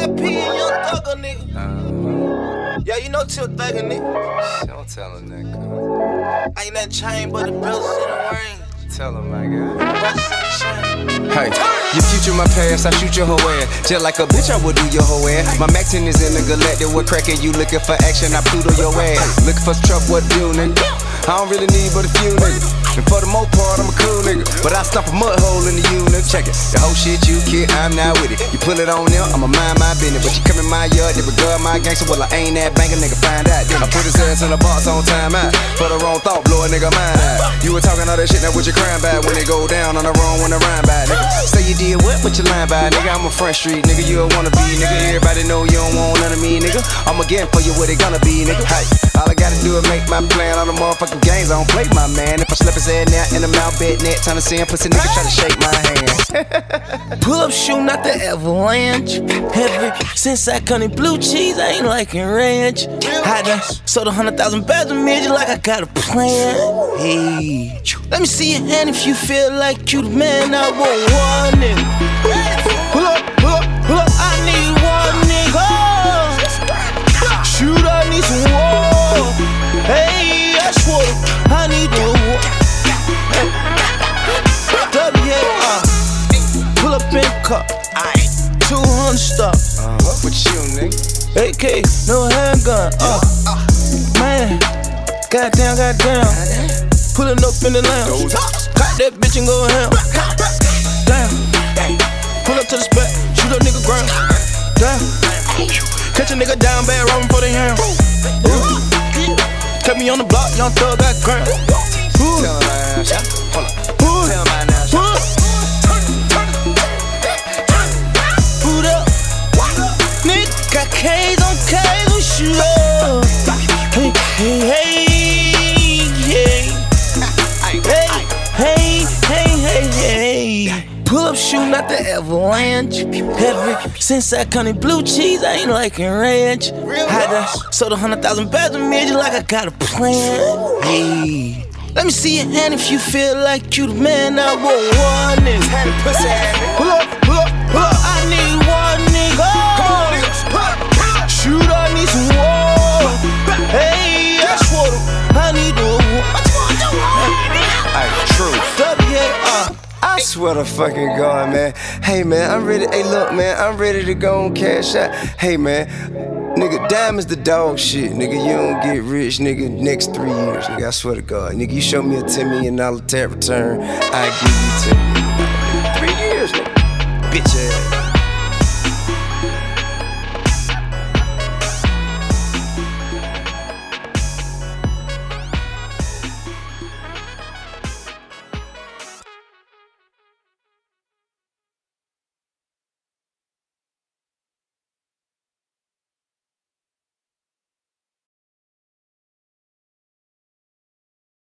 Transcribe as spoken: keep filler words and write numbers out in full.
P and Young Thugger, nigga. Uh, yeah, you know Till Thugger, nigga. Don't tell him that, cuz. Ain't nothing changed but the brothers in the ring. Tell him, my guy. Hey, your future, my past, I shoot your whole ass. Just like a bitch, I would do your whole ass. My Mac ten is in the galactic, what crackin'? You looking for action, I Pluto your ass. Looking for trouble, what do, nigga? I don't really need but a few niggas. And for the most part, I'm a cool nigga. But I stomp a mud hole in the U, nigga. Check it. The whole shit you kid, I'm not with it. You pull it on them, I'ma mind my business. But you come in my yard, they regard my gangster. Well, I ain't that banker, nigga, find out. Then I put his ass in the box on time out. For the wrong thought, blow a nigga mind out. You were talking all that shit, now what you crying about? When it go down on the wrong, when the rhyme by, nigga. Say you did what, but you lying by, nigga. I'm a front street, nigga, you a wanna be, nigga. Everybody know you don't want none of me, nigga. I'ma get for you what it gonna be, nigga. Hey, all I gotta do is make my plan on the motherfucking games. I don't play my man. If I slip his head now in the mouth, bed net, time to see him, pussy nigga try to shake my hand. Pull up shooting out the avalanche. Ever since I come in blue cheese, I ain't liking ranch. I done sold a hundred thousand bags of midget like I got a plan. Hey, let me see your hand if you feel like you the man. I want one nigga. Pull up, pull up, pull up. I need one nigga. Shoot, I need some war. Hey, I swear I need the war. W A, pull up in car, two hundred stop. Uh, what with you, nigga? A K, no handgun. Uh, man, goddamn, goddamn. Pullin' up in the lounge, got that bitch and go ham. Damn, pull up to the spot, shoot a nigga ground. Damn, catch a nigga down bad, robbing for the ham. Kept me on the block, Young Thug got ground. Tell him my ass, hold up. Tell my ass. Boot up, nigga got K's on K's, we shoot up. Hey, hey, hey, hey, hey, hey, hey, hey, hey. Pull up shooting out the avalanche. Ever since I come in blue cheese, I ain't liking ranch. I done sold a hundred thousand bags of midget like I got a plan. Hey, let me see your hand if you feel like you the man. I want one nigga. Pull up, pull up, pull up. I need one nigga. Come on, nigga. Shoot, I need some war. Hey, I swear I need the war. What you wanna do? Hey, true. W A, I swear to fucking God, man. Hey, man, I'm ready. Hey, look, man, I'm ready to go and cash out. Hey, man, nigga, diamonds the dog shit. Nigga, you don't get rich, nigga, next three years. Nigga, I swear to God. Nigga, you show me a ten million dollar tax return, I give you ten million dollars. Three years, nigga. Bitch ass.